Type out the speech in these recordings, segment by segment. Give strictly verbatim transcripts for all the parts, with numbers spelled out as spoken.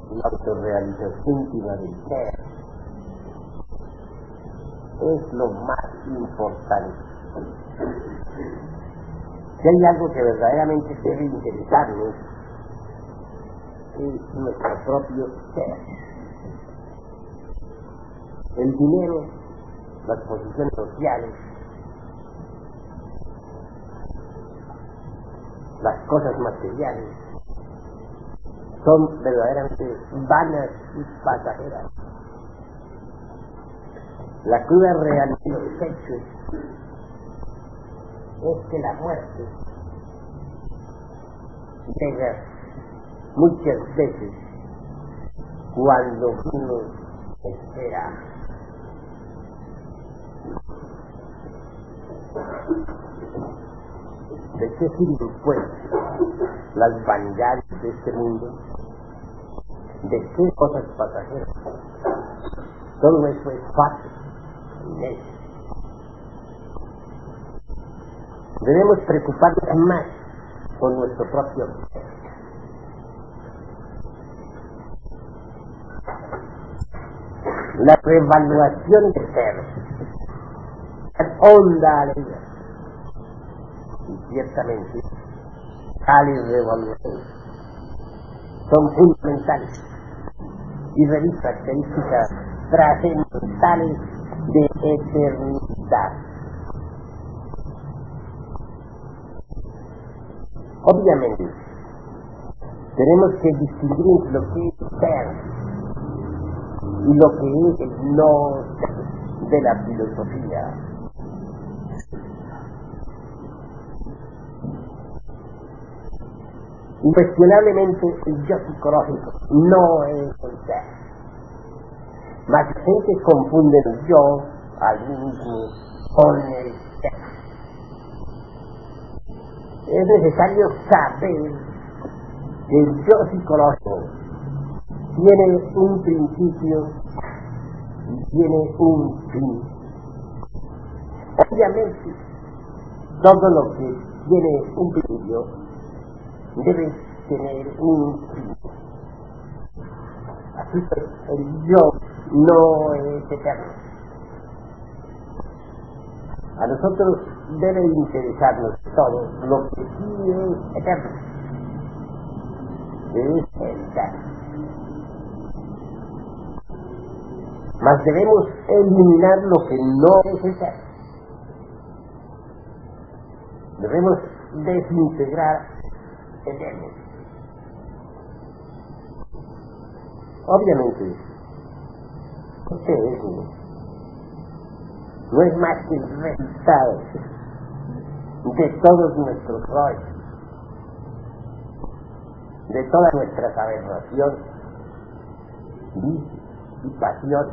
la autorrealización íntima del ser es lo más importante. Si hay algo que verdaderamente debe interesarnos, es nuestro propio ser. El dinero, las posiciones sociales, las cosas materiales, son verdaderamente vanas y pasajeras. La cruda realidad de los hechos es que la muerte llega muchas veces cuando uno espera. ¿De qué sirven, pues, las vanidades de este mundo? ¿De qué cosas pasajeras? Todo eso es fácil. Debemos preocuparnos más por nuestro propio ser. La revaluación de ser es honda alegría, y ciertamente tales revaluaciones son fundamentales y revisan características trascendentales de eternidad. Obviamente, tenemos que distinguir entre lo que es ser y lo que es el no ser de la filosofía. Incuestionablemente, el yo psicológico no es el ser. Mas la gente confunde el yo al mismo con el ser. Es necesario saber que el yo psicológico tiene un principio y tiene un fin. Obviamente, todo lo que tiene un principio debe tener un fin. Así pues, el yo no es eterno. A nosotros debe interesarnos todo lo que sí es eterno, que es el ser. Mas debemos eliminar lo que no es el ser. Debemos desintegrar el ego. Obviamente, este ego no es más que el resultado de todos nuestros roles, de todas nuestras aberraciones, vicios y pasiones.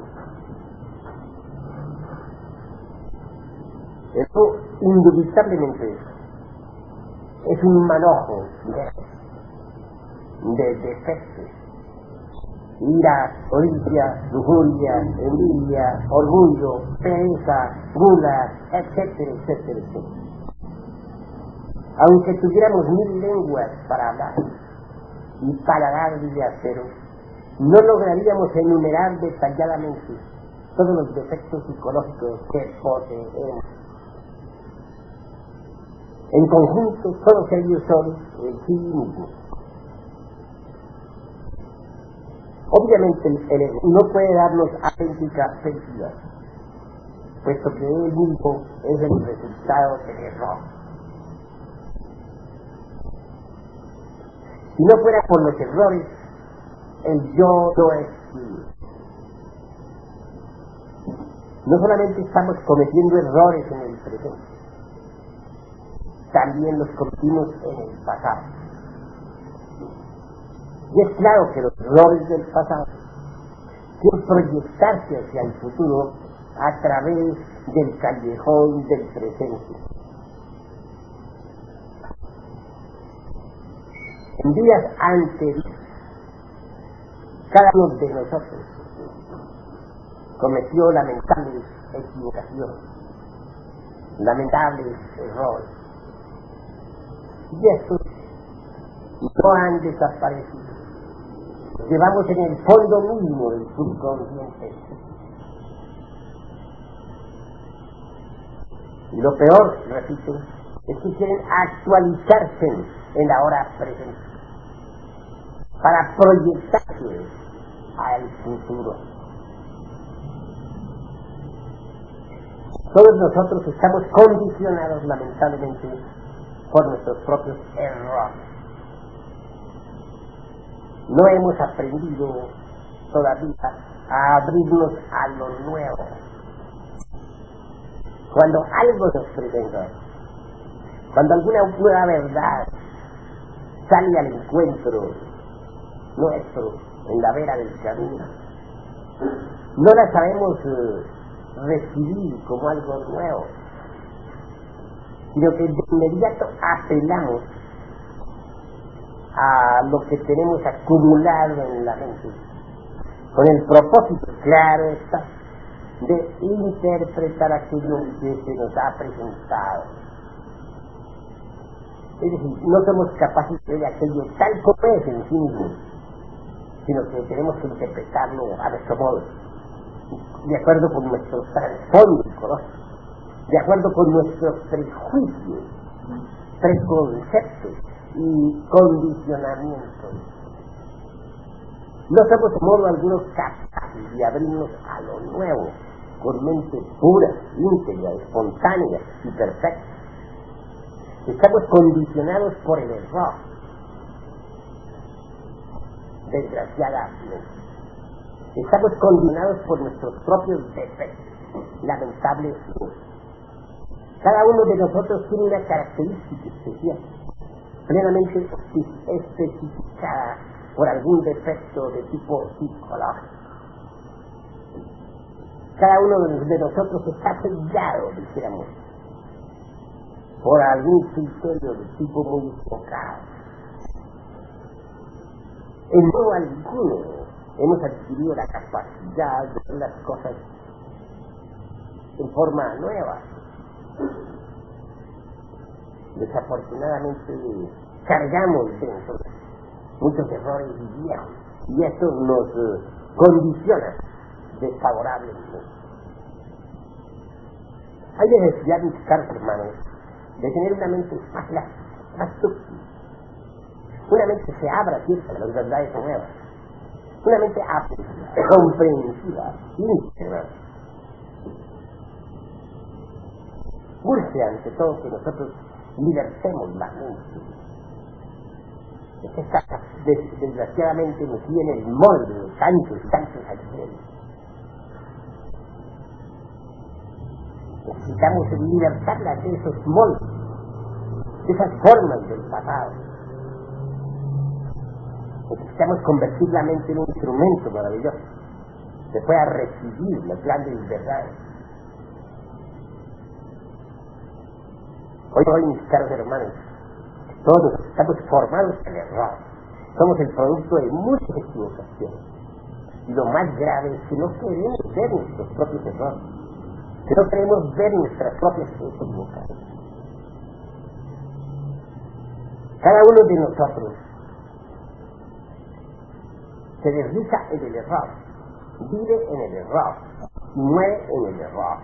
Esto indubitablemente es un manojo de, de defectos: ira, codicia, lujuria, envidia, orgullo, pereza, gula, etcétera, etcétera, etcétera. Aunque tuviéramos mil lenguas para hablar y paladar de acero, no lograríamos enumerar detalladamente todos los defectos psicológicos que poseemos. En conjunto, todos ellos son el sí mismo. Obviamente el ego no puede darnos auténtica felicidad, puesto que él mismo es el resultado del error. Si no fuera por los errores, el yo no existiría. No solamente estamos cometiendo errores en el presente, también los cometimos en el pasado. Y es claro que los errores del pasado quieren proyectarse hacia el futuro a través del callejón del presente. En días anteriores, cada uno de nosotros cometió lamentables equivocaciones, lamentables errores. Y estos no han desaparecido. llevamos en el fondo mismo del subconsciente. Y lo peor, repito, es que quieren actualizarse en la hora presente para proyectarse al futuro. Todos nosotros estamos condicionados, lamentablemente, por nuestros propios errores. No hemos aprendido todavía a abrirnos a lo nuevo. Cuando algo nos presenta, cuando alguna nueva verdad sale al encuentro nuestro en la vera del camino, no la sabemos eh, recibir como algo nuevo, sino que de inmediato apelamos a lo que tenemos acumulado en la mente, con el propósito, claro está, de interpretar aquello que se nos ha presentado. Es decir, no somos capaces de ver aquello tal como es en sí mismo, sino que tenemos que interpretarlo a nuestro modo, de acuerdo con nuestro trasfondo psicológico, de acuerdo con nuestros prejuicios, preconceptos y condicionamientos. No somos de modo alguno capaces de abrirnos a lo nuevo, con mente pura, íntegra, espontánea y perfecta. Estamos condicionados por el error, desgraciadamente. Estamos condicionados por nuestros propios defectos, lamentablemente. Cada uno de nosotros tiene una característica especial, plenamente especificada por algún defecto de tipo psicológico. Cada uno de nosotros está sellado, dijéramos, por algún criterio de tipo muy enfocado. En modo alguno hemos adquirido la capacidad de ver las cosas en forma nueva. Desafortunadamente cargamos dentro muchos errores viejos y esto nos uh, condiciona desfavorablemente. Hay necesidad, mis caros hermanos, de tener una mente más larga, más sutil, una mente que se abra siempre a las verdades nuevas, una mente apta, comprensiva, íntegra. Urge ante todo que nosotros libertemos la mente. Es que está des desgraciadamente metida en el molde de tantos y tantos accidentes. Necesitamos libertarla de esos moldes, de esas formas del pasado. Necesitamos convertir la mente en un instrumento maravilloso que pueda recibir las grandes verdades. Hoy, hoy, mis caros hermanos, todos estamos formados en el error. Somos el producto de muchas equivocaciones. Y lo más grave es que no queremos ver nuestros propios errores, que no queremos ver nuestras propias equivocaciones. Cada uno de nosotros se desliza en el error, vive en el error, y muere en el error.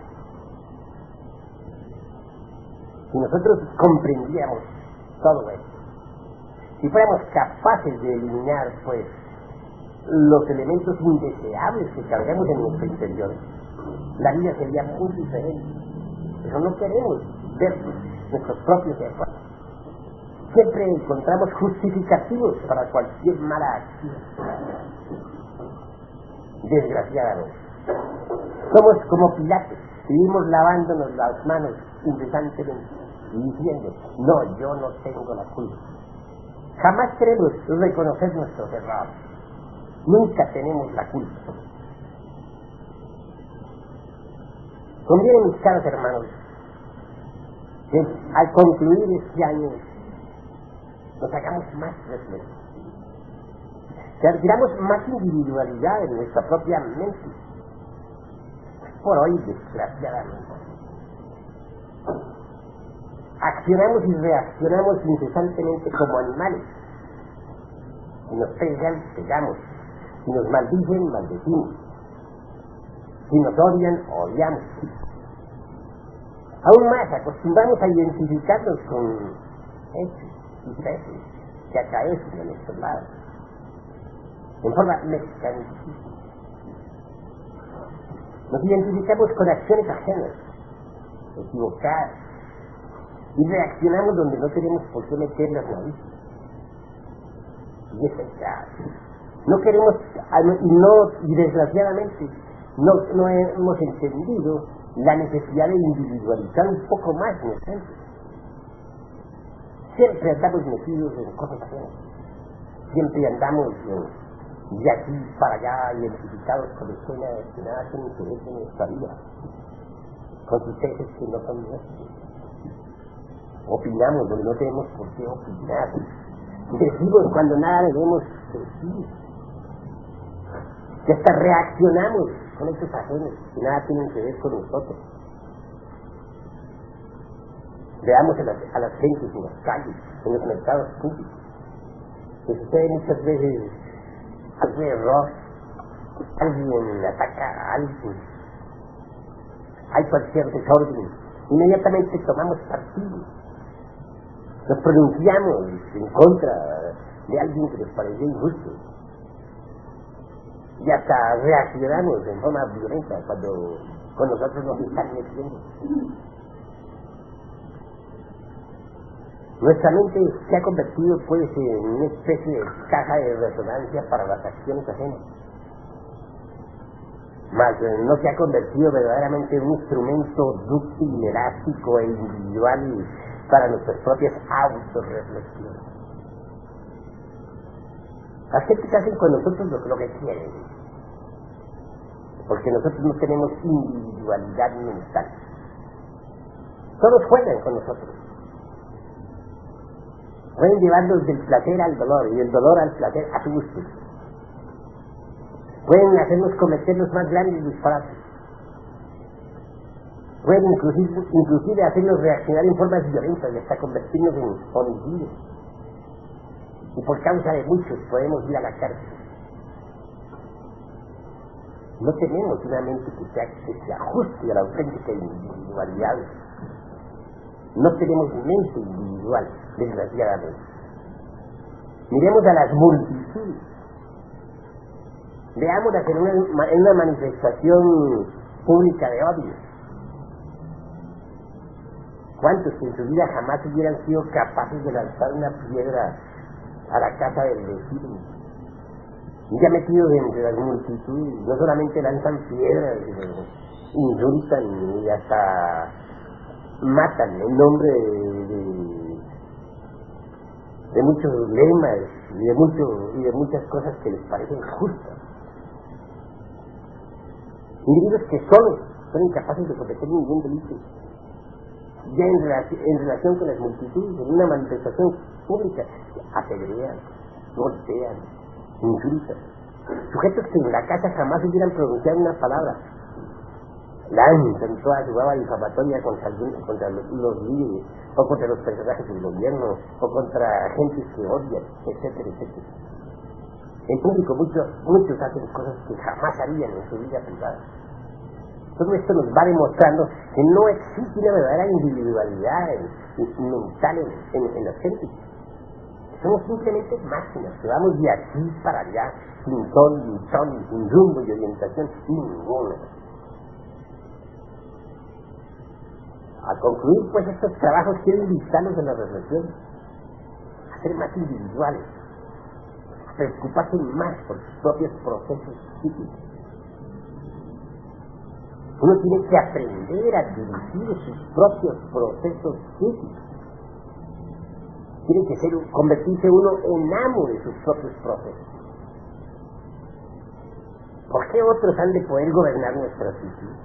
Si nosotros comprendiéramos todo esto, si fuéramos capaces de eliminar, pues, los elementos indeseables que cargamos en nuestro interior, la vida sería muy diferente. Pero no queremos ver nuestros propios errores. Siempre encontramos justificativos para cualquier mala acción. Desgraciadamente, somos como Pilatos, seguimos lavándonos las manos incesantemente y diciendo, no, yo no tengo la culpa. Jamás queremos reconocer nuestros errores. Nunca tenemos la culpa. Conviene, mis caros hermanos, que al concluir este año nos hagamos más reflexiones, que adquiramos más individualidad en nuestra propia mente. Por hoy, desgraciadamente, accionamos y reaccionamos incesantemente como animales. Si nos pegan, pegamos. Si nos maldicen, maldecimos. Si nos odian, odiamos. Aún más, acostumbramos a identificarnos con hechos y sucesos que acaecen en nuestros lados, en forma mecanicista. Nos identificamos con acciones ajenas, equivocadas, y reaccionamos donde no tenemos por qué meter las narices. Y eso es grave. No queremos, y no, y desgraciadamente, no, no hemos entendido la necesidad de individualizar un poco más nuestra gente. Siempre andamos metidos en cosas ajenas. Siempre andamos en, de aquí para allá, identificados con escenas que nada tienen que ver con nuestra vida, con sucesos que no son nuestros. Opinamos donde no tenemos por qué opinar. Decimos cuando nada debemos decir. Que hasta reaccionamos con hechos ajenos que nada tienen que ver con nosotros. Veamos a las, a las gentes en las calles, en los mercados públicos, que sucede muchas veces algún error, alguien ataca a alguien, hay cualquier desorden, inmediatamente tomamos partido, nos pronunciamos en contra de alguien que nos pareció injusto. Y hasta reaccionamos en forma violenta cuando con nosotros nos están metiendo. Nuestra mente se ha convertido pues en una especie de caja de resonancia para las acciones ajenas. Mas no se ha convertido verdaderamente en un instrumento dúctil, elástico e individual para nuestras propias autorreflexiones. Las gentes hacen con nosotros lo, lo que quieren, porque nosotros no tenemos individualidad mental. Todos juegan con nosotros. Pueden llevarnos del placer al dolor y del dolor al placer a su gusto. Pueden hacernos cometer los más grandes disparates. Pueden inclusive, inclusive hacernos reaccionar en formas violentas y hasta convertirnos en homicidios. Y por causa de muchos podemos ir a la cárcel. No tenemos una mente que, sea, que se ajuste a la auténtica individualidad. No tenemos mente individual, desgraciadamente. Miremos a las multitudes. Veámoslas en una, en una manifestación pública de odio. ¿Cuántos que en su vida jamás hubieran sido capaces de lanzar una piedra a la casa del vecino? Y ya metidos entre las multitudes, no solamente lanzan piedras, insultan y hasta matan en nombre de, de, de muchos lemas y de, mucho, y de muchas cosas que les parecen justas. Individuos que solos son incapaces de cometer ningún delito. Ya en, relación, en relación con las multitudes, en una manifestación pública, apedrean, golpean, insultan. Sujetos que en la casa jamás hubieran pronunciado una palabra, lanzan toda su baba difamatoria contra, contra los, los líderes, o contra los personajes del gobierno, o contra gentes que odian, etcétera, etcétera. En público muchos, muchos hacen cosas que jamás harían en su vida privada. Todo esto nos va demostrando que no existe una verdadera individualidad mental en, en, en las gentes. Somos simplemente máquinas que vamos de aquí para allá, sin sol, sin sol, sin rumbo y orientación, ninguna. Al concluir pues estos trabajos, quiero invitarlos a la reflexión, a ser más individuales, a preocuparse más por sus propios procesos psíquicos. Uno tiene que aprender a dirigir sus propios procesos psíquicos. Tiene que ser, convertirse uno en amo de sus propios procesos. ¿Por qué otros han de poder gobernar nuestra psique?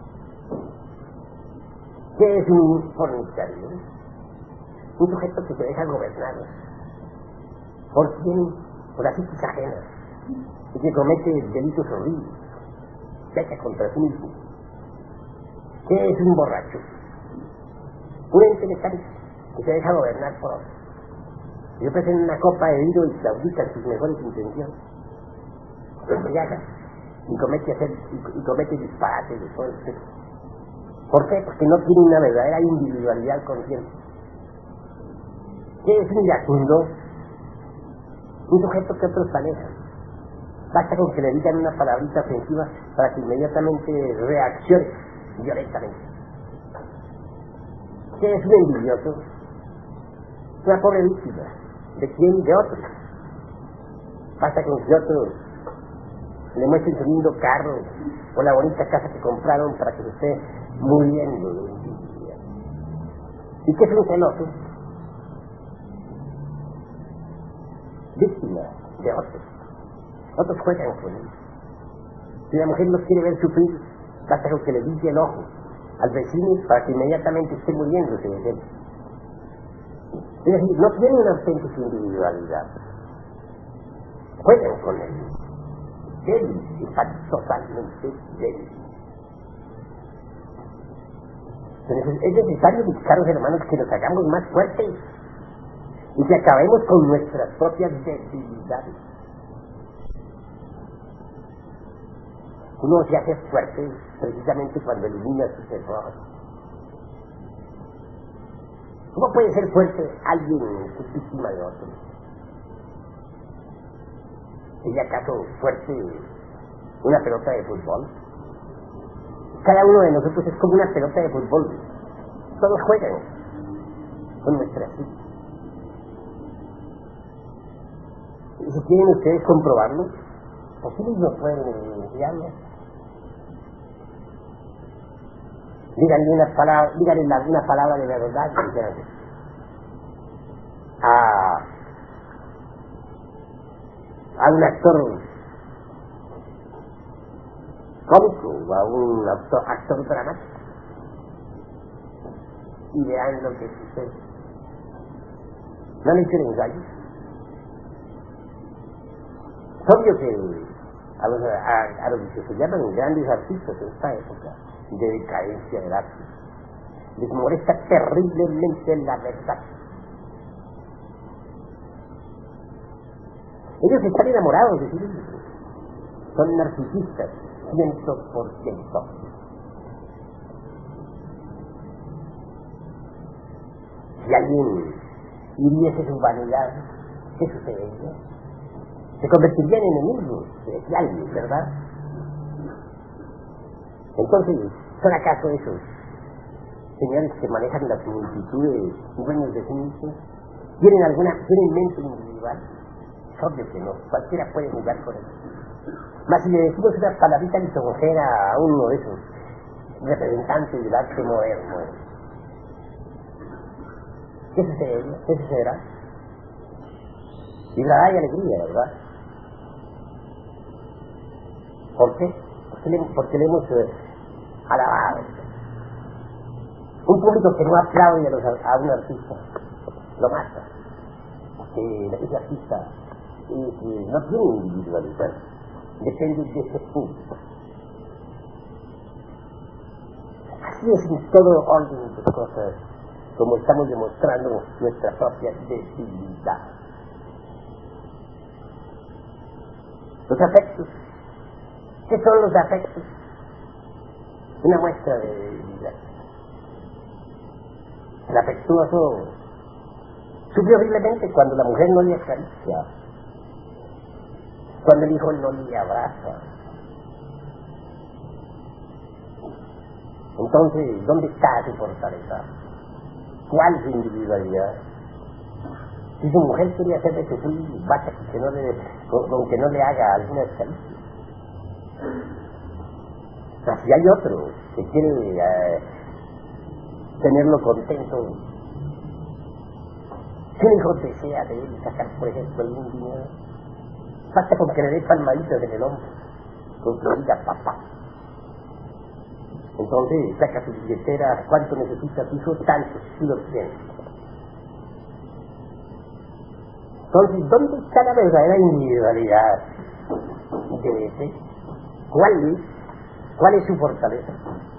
¿Qué es un fornicario? Un sujeto que se deja gobernar. ¿Por quién? Por la psique ajena. Y que comete delitos horribles. Peca contra sí mismo. ¿Qué es un borracho? Un ente mecánico que se deja gobernar por otros. Y ofrecen una copa de vino y claudican sus mejores intenciones. embriaga y comete, hacer, y, y comete disparates de todo esto. ¿Por qué? Porque no tiene una verdadera individualidad consciente. ¿Qué es un iracundo? Un sujeto que otros manejan. Basta con que le digan una palabrita ofensiva para que inmediatamente reaccione violentamente. ¿Qué es un envidioso? Una pobre víctima. ¿De quién? De otros. Basta con que otros le muestren su lindo carro o la bonita casa que compraron para que se esté muriendo de envidia. ¿Y qué es un celoso? Víctima de otros. Otros juegan con él. Si la mujer no quiere ver sufrir, basta con que le limpie el ojo al vecino para que inmediatamente esté muriéndose de él. Es decir, no tiene una auténtica individualidad. Juegan con él. Él está totalmente débil. Es necesario buscar, los hermanos, que nos hagamos más fuertes y que acabemos con nuestras propias debilidades. Uno se hace fuerte precisamente cuando elimina sus errores. ¿Cómo puede ser fuerte alguien que es víctima de otro? ¿Sería acaso fuerte una pelota de fútbol? Cada uno de nosotros es como una pelota de fútbol. Todos juegan con nuestras vidas. Y si quieren ustedes comprobarlo, así mismo pueden enviarlo. Díganle una palabra, díganle una palabra de verdad a, a un actor cómico o a un actor, actor dramático y vean lo que sucede. ¿No le hicieron engaño? Es obvio que a los, a, a los que se llaman grandes artistas en esta época de decadencia del arte les molesta terriblemente la verdad. Ellos están enamorados de sí mismos, son narcisistas ciento por ciento. Si alguien hiriese su vanidad, ¿qué sucedería? Se convertirían en enemigos de alguien, ¿verdad? Entonces, ¿son acaso esos señores que manejan las multitudes dueños de sí mismos? ¿Tienen alguna, tienen mente individual? Es obvio que no, cualquiera puede jugar con él. Mas si le decimos una palabrita lisonjera a uno de esos representantes del arte moderno, ¿qué sucederá? ¿Qué sucederá? Vibrará y alegría, ¿verdad? ¿Por qué? Porque le, porque le hemos eh, alabado. Un público que no aplaude a, los, a un artista lo mata. Porque ese artista eh, eh, no tiene individualidad. Depende de ese público. Así es en todo orden de cosas, como estamos demostrando nuestra propia debilidad. Los afectos. ¿Qué son los afectos? Una muestra de debilidad. El afectuoso sufre horriblemente cuando la mujer no le acaricia, cuando el hijo no le abraza. Entonces, ¿dónde está su fortaleza? ¿Cuál es su individualidad? Si su mujer quiere hacerle sufrir, basta que no le, con, con que no le haga alguna caricias. O sea, si hay otro que quiere eh, tenerlo contento, si un hijo desea de él sacar, por ejemplo, algún dinero, basta con que le dé palmaditas en el hombro, con que le diga papá. Entonces saca su billetera, ¿cuánto necesita su hijo? Tanto, si lo tiene. Entonces, ¿dónde está la verdadera individualidad de ese? ¿Cuál es? ¿Cuál es su fortaleza?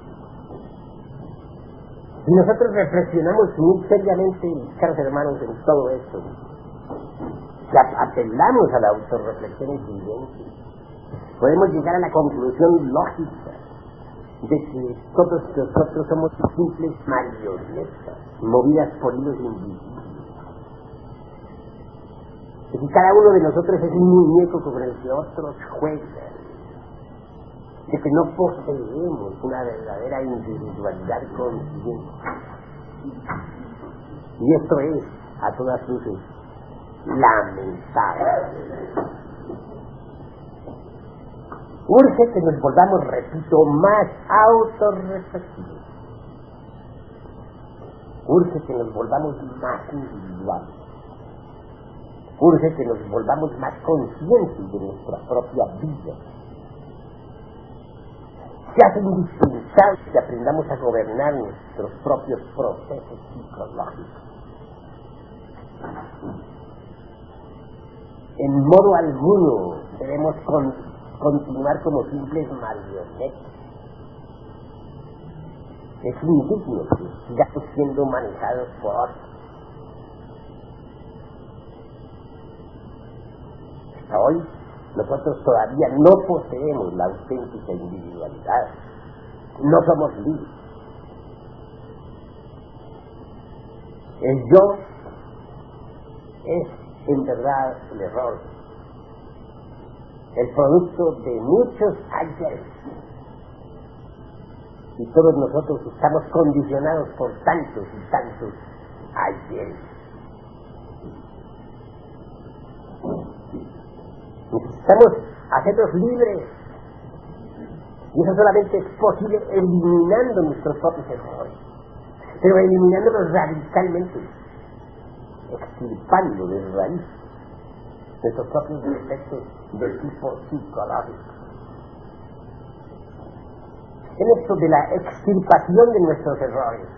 Y nosotros reflexionamos muy seriamente, caros hermanos, en todo esto, que apelamos a la autorreflexión inteligente, podemos llegar a la conclusión lógica de que todos nosotros somos simples marionetas movidas por hilos invisibles. De que cada uno de nosotros es un muñeco con el que otros juegan. De que no poseemos una verdadera individualidad consciente. Y esto es, a todas luces, lamentable. Urge que nos volvamos, repito, más autorreflexivos. Urge que nos volvamos más individuales. Urge que nos volvamos más conscientes de nuestra propia vida. Se hace indispensable que aprendamos a gobernar nuestros propios procesos psicológicos. En modo alguno debemos con, continuar como simples marionetas. Es indigno que sigamos siendo manejados por otros. Hasta hoy, nosotros todavía no poseemos la auténtica individualidad. No somos libres. El yo es, en verdad, el error. El producto de muchos ayeres. Y todos nosotros estamos condicionados por tantos y tantos ayeres. Necesitamos hacernos libres. Y eso solamente es posible eliminando nuestros propios errores. Pero eliminándolos radicalmente. Extirpando de raíz nuestros propios defectos de tipo psicológico. En esto de la extirpación de nuestros errores,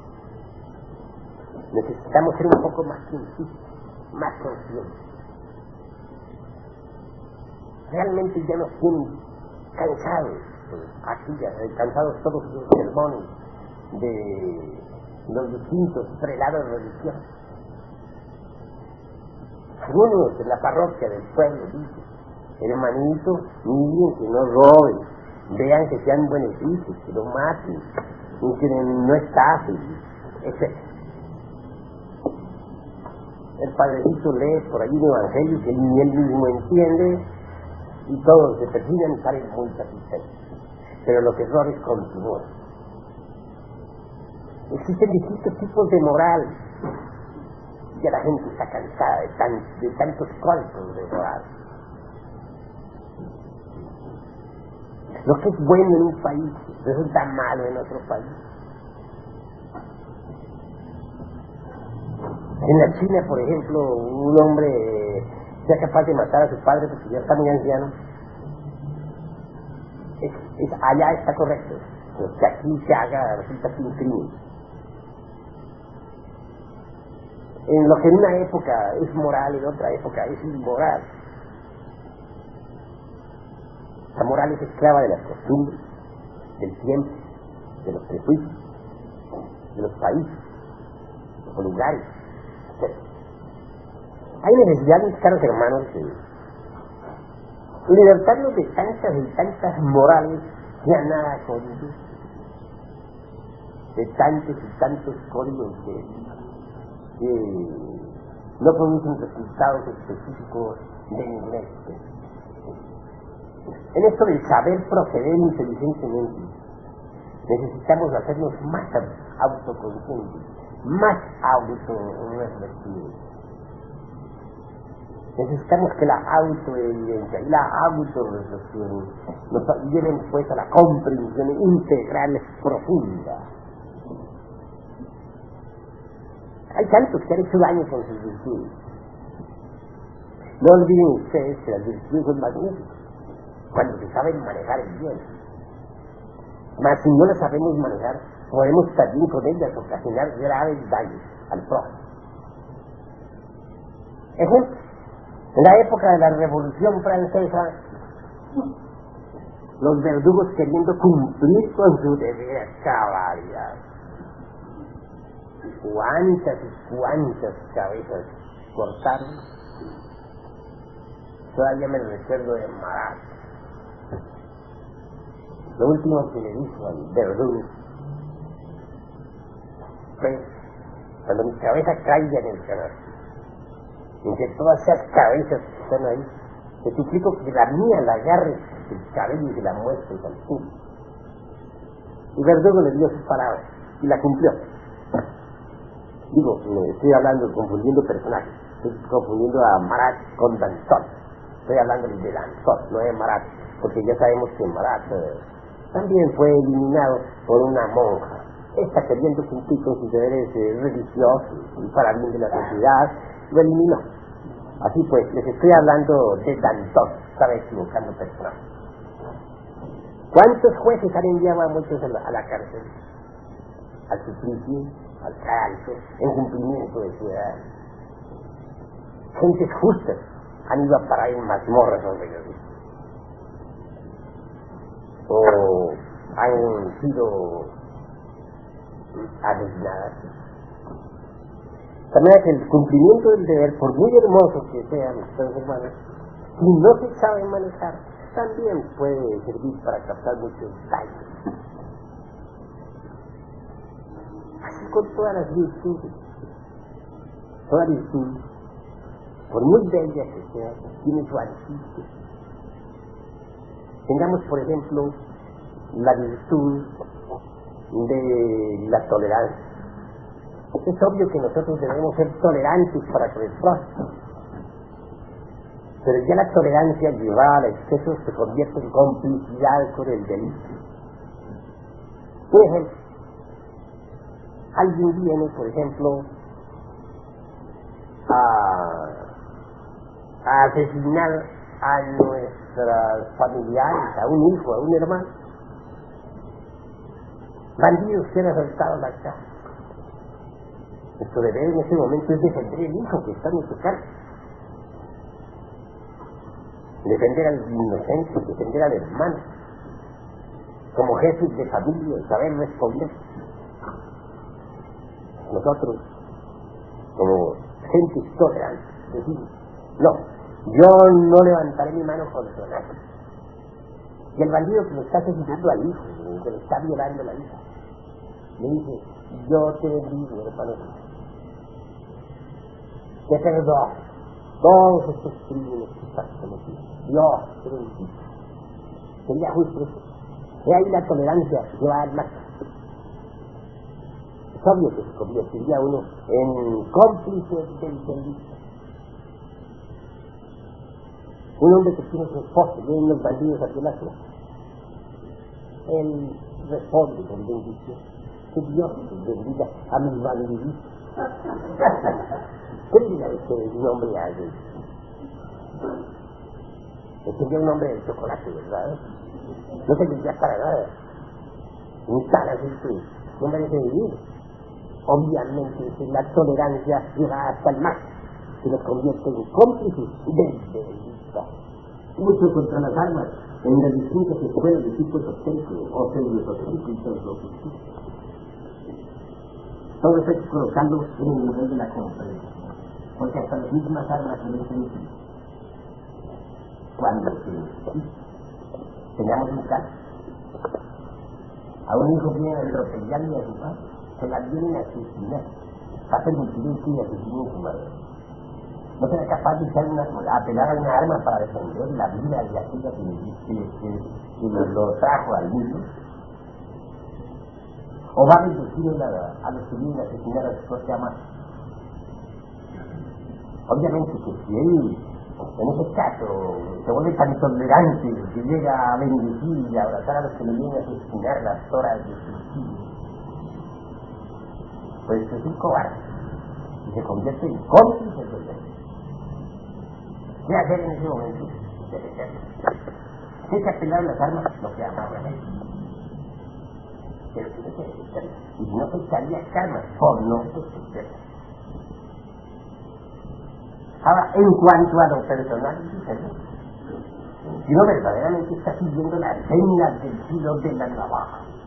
necesitamos ser un poco más científicos, más conscientes. Realmente ya nos tienen cansados, aquí ya, cansados todos los sermones de los distintos prelados religiosos. Algunos en la parroquia del pueblo dicen: hermanito, miren que no roben, vean que sean beneficios, que no maten, y que no estafen, etcétera. El padrecito lee por ahí un evangelio que ni él mismo entiende, y todos se persiguen y salen muy satisfechos. Pero los errores continúan. Existen distintos tipos de moral. Ya la gente está cansada de, tan, de tantos cuantos de moral. Lo que es bueno en un país resulta malo en otro país. En la China, por ejemplo, un hombre sea capaz de matar a su padre porque ya está muy anciano. Es, es, allá está correcto. Pero que aquí se haga resulta que un crimen. En lo que en una época es moral, en otra época es inmoral. La moral es esclava de las costumbres, del tiempo, de los prejuicios, de los países, de los lugares, etcétera. Hay necesidad, mis caros hermanos, de libertarnos de tantas y tantas morales que a nada conducen, de tantos y tantos códigos que, que no producen resultados específicos de ninguna especie. En esto del saber proceder inteligentemente, necesitamos hacernos más autoconscientes, más autorreflexivos. Necesitamos que la autoevidencia y la autorreflexión nos lleven pues a la comprensión integral profunda. Hay tantos que han hecho daño con sus virtudes. No olviden ustedes que las virtudes son magníficas cuando se saben manejar el bien. Mas si no las sabemos manejar, podemos también con ellas ocasionar graves daños al prójimo. Ejemplo, en la época de la Revolución Francesa, los verdugos queriendo cumplir con su deber cabalidad, cuántas y cuántas cabezas cortaron. Todavía me recuerdo de Marat, Lo último que le dijo al verdugo fue, cuando mi cabeza caiga en el canal, en que todas esas cabezas que están ahí, te suplico que la mía la agarre el cabello y se la muestres al público. Y Verdugo le dio su palabra y la cumplió. Digo, me estoy hablando, confundiendo personajes, estoy confundiendo a Marat con Danzón. Estoy hablando de Danzón, no de Marat, porque ya sabemos que Marat eh, también fue eliminado por una monja. Esta, queriendo cumplir con sus deberes eh, religiosos y para bien de la sociedad, lo eliminó. Así pues, les estoy hablando de Danzón, estaba equivocando personajes. ¿Cuántos jueces han enviado a muchos a la, a la cárcel? Al suplicio, al calcio, en cumplimiento de su edad. Gentes justas han ido a parar en mazmorras donde ellos dicen. O han sido asesinadas. También que el cumplimiento del deber, por muy hermoso que sean los hermanos, si no se sabe manejar, también puede servir para captar muchos daños. Así con todas las virtudes. Toda virtud, por muy bella que sea, tiene su artículo. Tengamos, por ejemplo, la virtud de la tolerancia. Es obvio que nosotros debemos ser tolerantes para con el prójimo, pero ya la tolerancia llevada al exceso se convierte en complicidad con el delito. Por ejemplo, alguien viene, por ejemplo, a, a asesinar a nuestras familiares, a un hijo, a un hermano. Bandidos que han asaltado la casa. Nuestro deber en ese momento es defender el hijo que está en nuestra casa. Defender al inocente, defender al hermano. Como jefes de familia, saber responder. Nosotros, como gente tolerante, decimos, no, yo no levantaré mi mano contra nadie. Y el bandido que le está asesinando al hijo, que le está violando a la hija, le dice, yo te bendigo, hermano, te perdono todos estos crímenes que estás cometiendo. Dios te bendiga. Sería justo eso. Y ahí la tolerancia lleva al máximo. Es obvio que se convertiría uno en cómplice del delito. Un hombre que tiene su esposa y vienen los bandidos aquí en la ciudad. Él responde con bendición. Que Dios te bendiga a mis bandidos. ¿Qué diría ese un hombre así? Sería un hombre de chocolate, ¿verdad? No se tendría para nada. Ni tan así que no merece vivir. Obviamente la tolerancia llega hasta el máximo, que nos convierte en cómplices del delito. Mucho contra las armas, en las distintas escuelas de tipo esotérico o pseudo-esotérico y todo lo que todo eso hay que colocarlo en el nivel de la comprensión, porque hasta las mismas armas se les entienden. Cuando se tengamos un caso, a un hijo viene a atropellarle a su padre, se la vienen a asesinar, pasan multitud y asesinan a su madre. No será capaz de usar una, apelar a una arma para defender la vida de aquella que, que, que, que lo trajo al mundo. O va a bendecir a, a los que vienen a asesinar a su propia madre. Obviamente que si él, en ese caso, se vuelve tan tolerante que llega a bendecir y a abrazar a los que le vienen a asesinar las horas de suicidio, pues es un cobarde y se convierte en cómplice del delito. ¿Qué hacer en ese momento? Defenderlo. Si hay que apelar las armas, lo que ama obviamente. Pero tiene que defenderlo. Y no se echaría karma por no defenderlo. Ahora, en cuanto a lo personal, si uno verdaderamente está siguiendo las venas del filo de la navaja,